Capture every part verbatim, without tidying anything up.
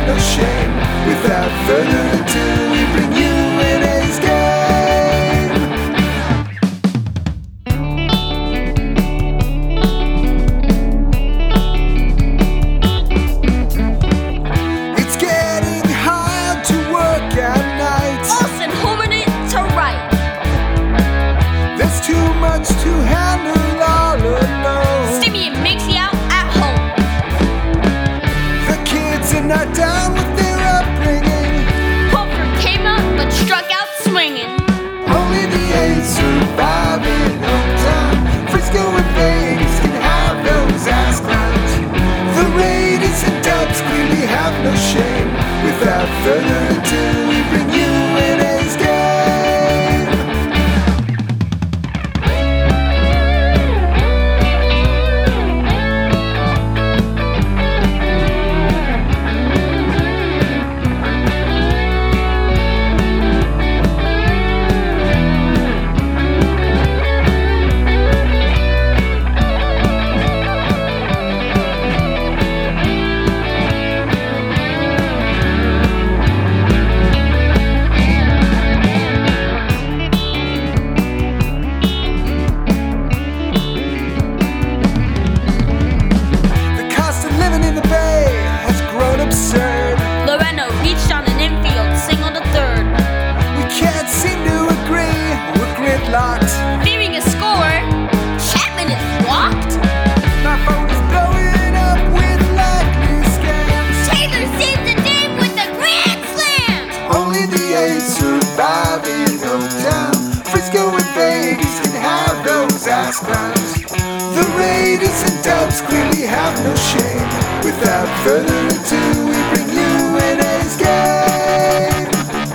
have no shame. Without further ado, we bring you an A's game. It's getting hard to work at night. Austin homing it to right. There's too much to handle all alone. Stimmy and Mixie out at home. The kids are not down with their upbringing. Hopper came out but struck out swinging. Only the A's survive in hometown. Frisco and Vegas can have those ass clowns. The Raiders and Dubs clearly have no shame. Without further ado, we bring you an A's game. Absurd. Loreno reached on an infield, single to third. We can't seem to agree, we're gridlocked. Fearing a score, Chapman is blocked. My phone is blowing up with likely scams. Taylor saved the day with a grand slam. Only the A's survive in hometown. Frisco and Vegas can have those ass clowns. The Raiders and Dubs clearly have no shame. Without further ado, we bring you an A's game.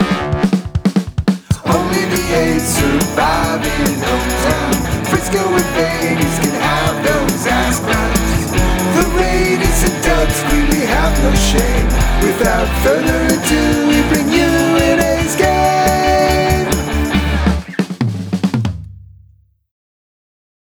Only the A's survive in hometown. Frisco and Vegas can have those ass clowns. The Raiders and Dubs clearly have no shame. Without further ado,